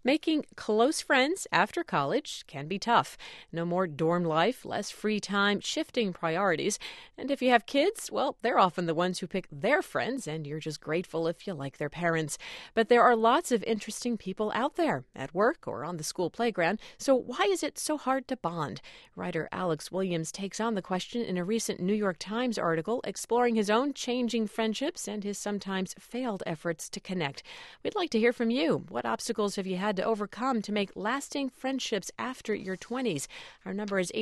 Making close friends after college can be tough. No more dorm life, less free time, shifting priorities. And if you have kids, well, they're often the ones who pick their friends, and you're just grateful if you like their parents. But there are lots of interesting people out there, at work or on the school playground. So why is it so hard to bond? Writer Alex Williams takes on the question in a recent New York Times article exploring his own changing friendships and his sometimes failed efforts to connect. We'd like to hear from you. What obstacles have you had to overcome to make lasting friendships after your 20s? Our number is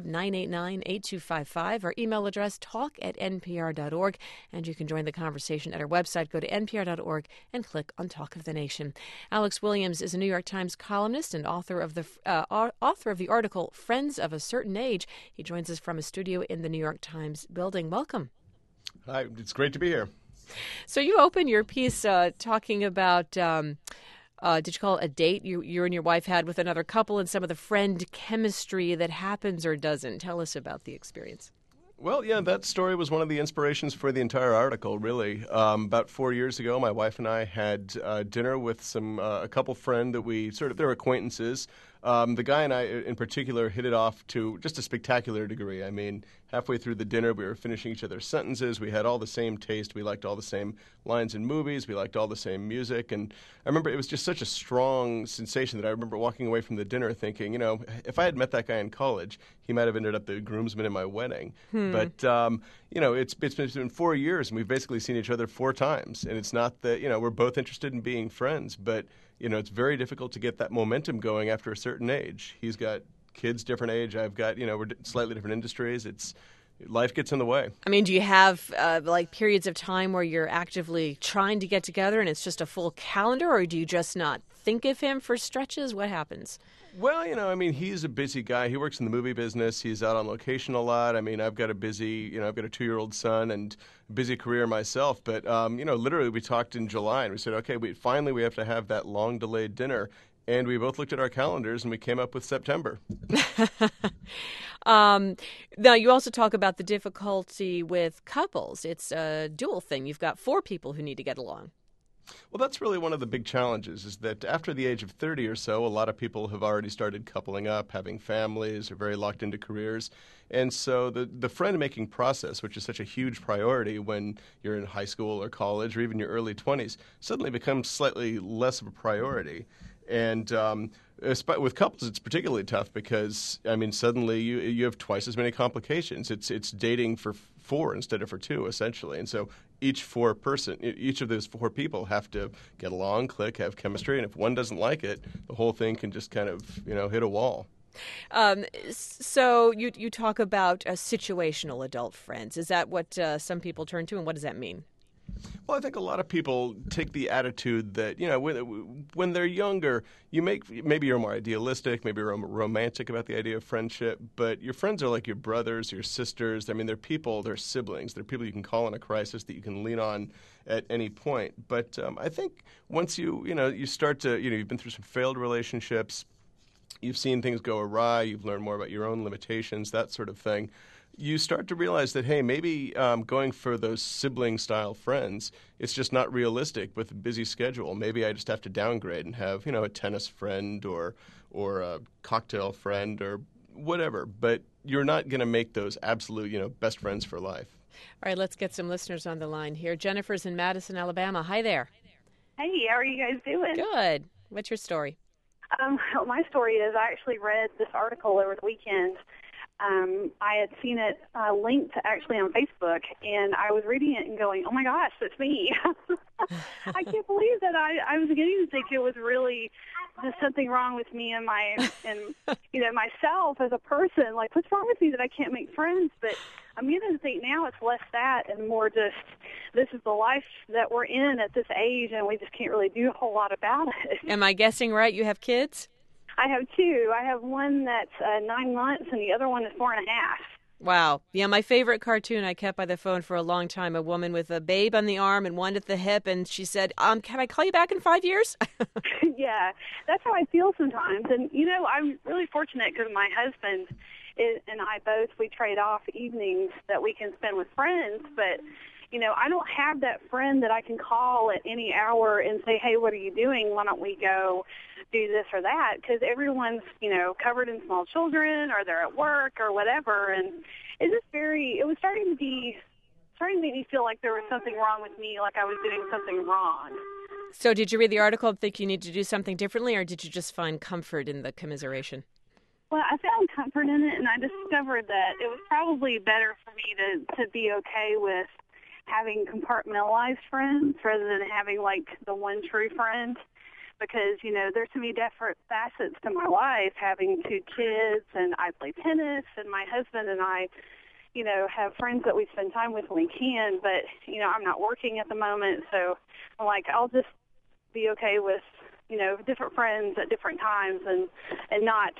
800-989-8255. Our email address, talk@npr.org. And you can join the conversation at our website. Go to npr.org and click on Talk of the Nation. Alex Williams is a New York Times columnist and author of the article Friends of a Certain Age. He joins us from a studio in the New York Times building. Welcome. Hi, it's great to be here. So you open your piece talking about, did you call it a date you and your wife had with another couple and some of the friend chemistry that happens or doesn't? Tell us about the experience. Well, yeah, that story was one of the inspirations for the entire article, really. About 4 years ago, my wife and I had dinner with a couple friend that they're acquaintances. The guy and I, in particular, hit it off to just a spectacular degree. I mean, halfway through the dinner, we were finishing each other's sentences. We had all the same taste. We liked all the same lines in movies. We liked all the same music. And I remember it was just such a strong sensation that I remember walking away from the dinner thinking, if I had met that guy in college, he might have ended up the groomsman in my wedding. But, it's been 4 years, and we've basically seen each other 4 times. And it's not that, we're both interested in being friends, but it's very difficult to get that momentum going after a certain age. He's got kids different age. I've got, we're slightly different industries. Life gets in the way. I mean, do you have periods of time where you're actively trying to get together and it's just a full calendar, or do you just not think of him for stretches? What happens? Well, he's a busy guy. He works in the movie business. He's out on location a lot. I mean, I've got a 2-year-old son and a busy career myself. But, literally we talked in July and we said, okay, we have to have that long delayed dinner. And we both looked at our calendars and we came up with September. Now, you also talk about the difficulty with couples. It's a dual thing. You've got 4 people who need to get along. Well, that's really one of the big challenges is that after the age of 30 or so, a lot of people have already started coupling up, having families, or very locked into careers. And so the friend-making process, which is such a huge priority when you're in high school or college or even your early 20s, suddenly becomes slightly less of a priority. And with couples, it's particularly tough because, suddenly you have twice as many complications. It's dating for 4 instead of for 2, essentially. And so each of those 4 people have to get along, click, have chemistry. And if one doesn't like it, the whole thing can just kind of, hit a wall. So you talk about situational adult friends. Is that what some people turn to, and what does that mean? Well, I think a lot of people take the attitude that, when they're younger, maybe you're more idealistic, maybe you're romantic about the idea of friendship, but your friends are like your brothers, your sisters. I mean, they're people, they're siblings. They're people you can call in a crisis that you can lean on at any point. But I think once you start to, you've been through some failed relationships, you've seen things go awry, you've learned more about your own limitations, that sort of thing. You start to realize that, hey, maybe going for those sibling-style friends, it's just not realistic with a busy schedule. Maybe I just have to downgrade and have, a tennis friend or a cocktail friend or whatever. But you're not going to make those absolute, best friends for life. All right, let's get some listeners on the line here. Jennifer's in Madison, Alabama. Hi there. Hey, how are you guys doing? Good. What's your story? My story is I actually read this article over the weekend. I had seen it linked actually on Facebook, and I was reading it and going, oh, my gosh, that's me. I can't believe that I was beginning to think it was really there's something wrong with me and myself as a person. Like, what's wrong with me that I can't make friends? But I'm beginning to think now it's less that and more just this is the life that we're in at this age, and we just can't really do a whole lot about it. Am I guessing right? You have kids? I have 2. I have one that's 9 months, and the other one is 4.5. Wow. Yeah, my favorite cartoon I kept by the phone for a long time, a woman with a babe on the arm and one at the hip, and she said, can I call you back in 5 years? Yeah, that's how I feel sometimes. And, I'm really fortunate because my husband and I both, we trade off evenings that we can spend with friends, but I don't have that friend that I can call at any hour and say, hey, what are you doing? Why don't we go do this or that, because everyone's, covered in small children, or they're at work or whatever. And it was starting to make me feel like there was something wrong with me, like I was doing something wrong. So did you read the article and think you need to do something differently, or did you just find comfort in the commiseration? Well, I found comfort in it, and I discovered that it was probably better for me to be okay with having compartmentalized friends rather than having, like, the one true friend. Because, there's so many different facets to my life, having 2 kids, and I play tennis, and my husband and I, have friends that we spend time with when we can, but, I'm not working at the moment, so I'm like, I'll just be okay with, different friends at different times and not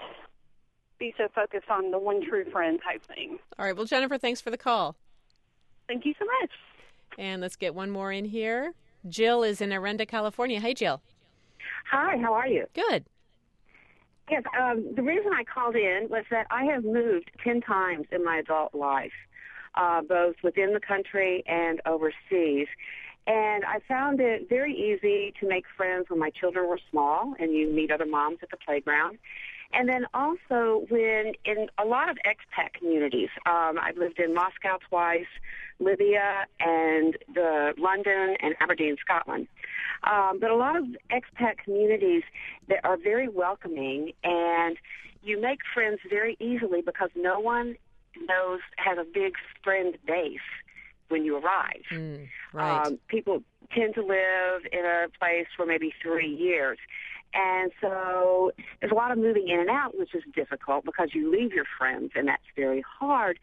be so focused on the one true friend type thing. All right. Well, Jennifer, thanks for the call. Thank you so much. And let's get one more in here. Jill is in Arenda, California. Hey, Jill. Hi, how are you? Good. Yes, the reason I called in was that I have moved 10 times in my adult life, both within the country and overseas. And I found it very easy to make friends when my children were small, and you meet other moms at the playground. And then also when in a lot of expat communities, I've lived in Moscow twice, Libya, and London and Aberdeen, Scotland. But a lot of expat communities that are very welcoming, and you make friends very easily because no one has a big friend base when you arrive. Right. People tend to live in a place for maybe 3 years. And so there's a lot of moving in and out, which is difficult because you leave your friends, and that's very hard.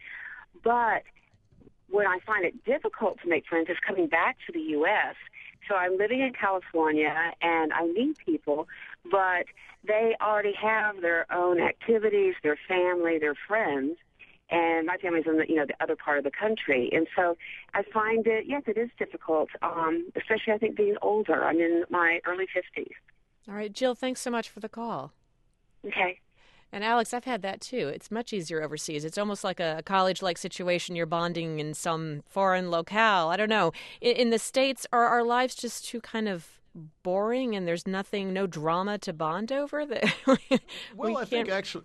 But when I find it difficult to make friends is coming back to the U.S. So I'm living in California, and I meet people, but they already have their own activities, their family, their friends, and my family's in the other part of the country. And so I find it, yes, it is difficult, especially I think being older. I'm in my early 50s. All right, Jill, thanks so much for the call. Okay. And Alex, I've had that too. It's much easier overseas. It's almost like a college-like situation. You're bonding in some foreign locale. I don't know. In the States, are our lives just too kind of boring, and there's no drama to bond over? Well, I think actually...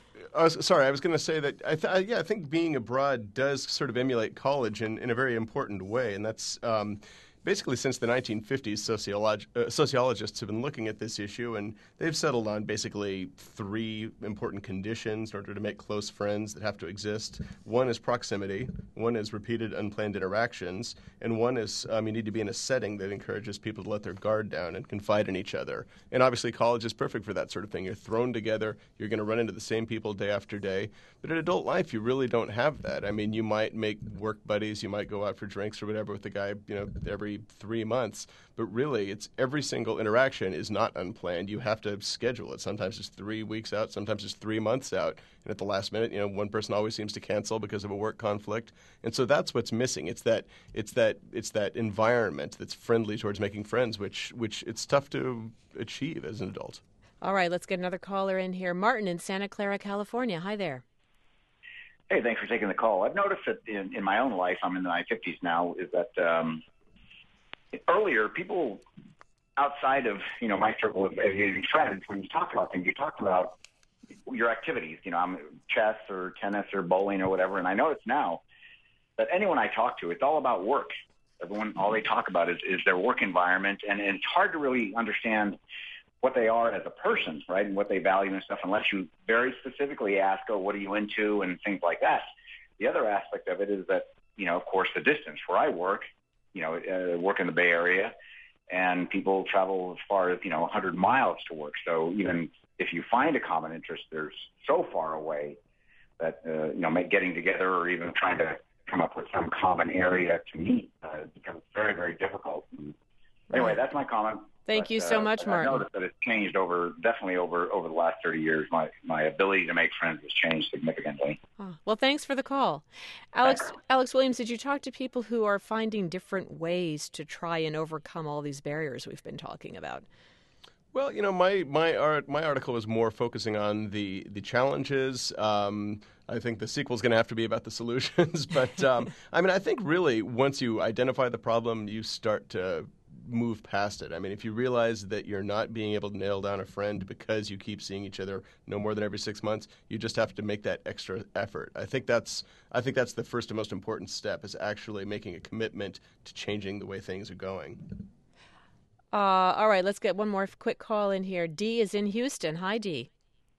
I was going to say that I think being abroad does sort of emulate college in a very important way, and that's basically since the 1950s, sociologists have been looking at this issue, and they've settled on basically 3 important conditions in order to make close friends that have to exist. One is proximity, one is repeated unplanned interactions, and one is you need to be in a setting that encourages people to let their guard down and confide in each other. And obviously college is perfect for that sort of thing. You're thrown together, you're going to run into the same people day after day. But in adult life, you really don't have that. I mean, you might make work buddies, you might go out for drinks or whatever with the guy, every 3 months, but really it's every single interaction is not unplanned. You have to schedule it. Sometimes it's 3 weeks out, sometimes it's 3 months out, and at the last minute, one person always seems to cancel because of a work conflict. And so that's what's missing. It's that environment that's friendly towards making friends, which it's tough to achieve as an adult. All right, let's get another caller in here. Martin in Santa Clara, California. Hi there. Hey, thanks for taking the call. I've noticed that in my own life, I'm in my 50s now, is that earlier people outside of, my circle of friends, when you talk about things, you talk about your activities. I'm chess or tennis or bowling or whatever, and I notice now that anyone I talk to, it's all about work. Everyone, all they talk about is their work environment, and it's hard to really understand what they are as a person, right, and what they value and stuff, unless you very specifically ask, oh, what are you into, and things like that. The other aspect of it is that, of course, the distance where I work, work in the Bay Area, and people travel as far as, 100 miles to work. So even if you find a common interest, they're so far away that, getting together or even trying to come up with some common area to meet becomes very, very difficult. And anyway, that's my comment. Thank you so much, Martin. I noticed that it's changed definitely over the last 30 years. My ability to make friends has changed significantly. Oh, well, thanks for the call. Alex Williams, did you talk to people who are finding different ways to try and overcome all these barriers we've been talking about? Well, my article was more focusing on the challenges. I think the sequel is going to have to be about the solutions. But, I think really once you identify the problem, you start to move past it. I mean, if you realize that you're not being able to nail down a friend because you keep seeing each other no more than every 6 months, you just have to make that extra effort. I think that's the first and most important step, is actually making a commitment to changing the way things are going. All right, let's get one more quick call in here. Dee is in Houston. Hi, Dee.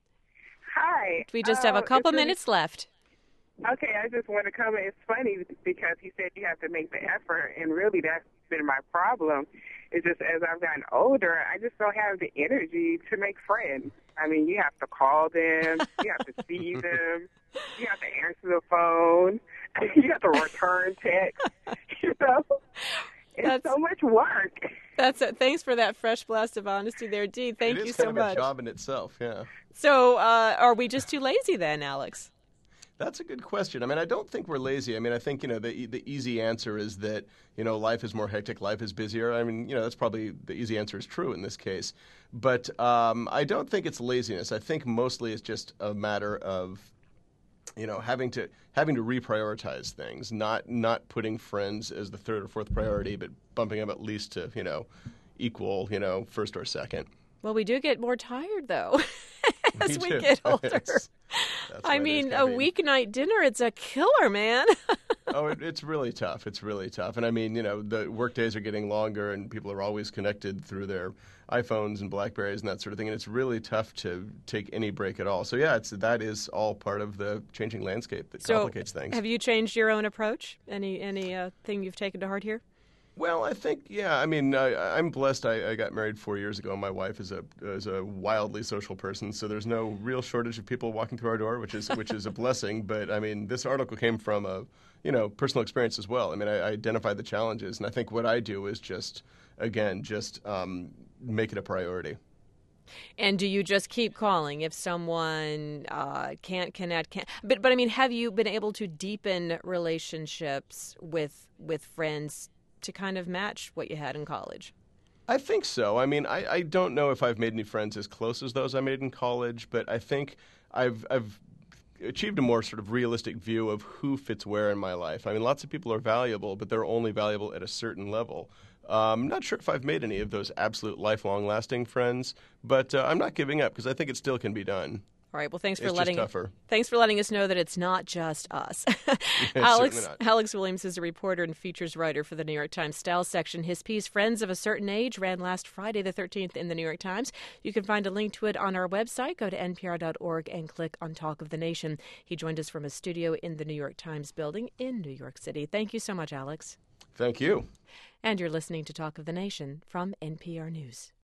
Hi. We just have a couple minutes left. Okay, I just want to comment. It's funny because he said you have to make the effort, and really that's been my problem. It's just as I've gotten older, I just don't have the energy to make friends. I mean, you have to call them, you have to see them, you have to answer the phone, you have to return text, you know? It's so much work. That's it. Thanks for that fresh blast of honesty there, Dee. Thank you so much. It is kind of a job in itself, yeah. So are we just too lazy then, Alex? That's a good question. I mean, I don't think we're lazy. I mean, I think, the easy answer is that, life is more hectic, life is busier. I mean, that's probably the easy answer is true in this case. But I don't think it's laziness. I think mostly it's just a matter of, having to reprioritize things, not putting friends as the third or fourth priority, but bumping them at least to, equal, first or second. Well, we do get more tired, though, as we get older. I mean, a weeknight dinner, it's a killer, man. It's really tough. It's really tough. And I mean, the work days are getting longer and people are always connected through their iPhones and BlackBerries and that sort of thing. And it's really tough to take any break at all. So, yeah, that is all part of the changing landscape that complicates things. Have you changed your own approach? Any thing you've taken to heart here? Well, I think, yeah. I mean, I'm blessed. I got married 4 years ago. My wife is a wildly social person, so there's no real shortage of people walking through our door, which is a blessing. But I mean, this article came from a personal experience as well. I mean, I identified the challenges, and I think what I do is just make it a priority. And do you just keep calling if someone can't connect? But I mean, have you been able to deepen relationships with friends to kind of match what you had in college? I think so. I mean, I don't know if I've made any friends as close as those I made in college, but I think I've achieved a more sort of realistic view of who fits where in my life. I mean, lots of people are valuable, but they're only valuable at a certain level. I'm not sure if I've made any of those absolute lifelong lasting friends, but I'm not giving up because I think it still can be done. All right. Well, thanks for It's letting us know that it's not just us. Alex Williams is a reporter and features writer for the New York Times Style section. His piece, Friends of a Certain Age, ran last Friday the 13th in the New York Times. You can find a link to it on our website. Go to npr.org and click on Talk of the Nation. He joined us from a studio in the New York Times building in New York City. Thank you so much, Alex. Thank you. And you're listening to Talk of the Nation from NPR News.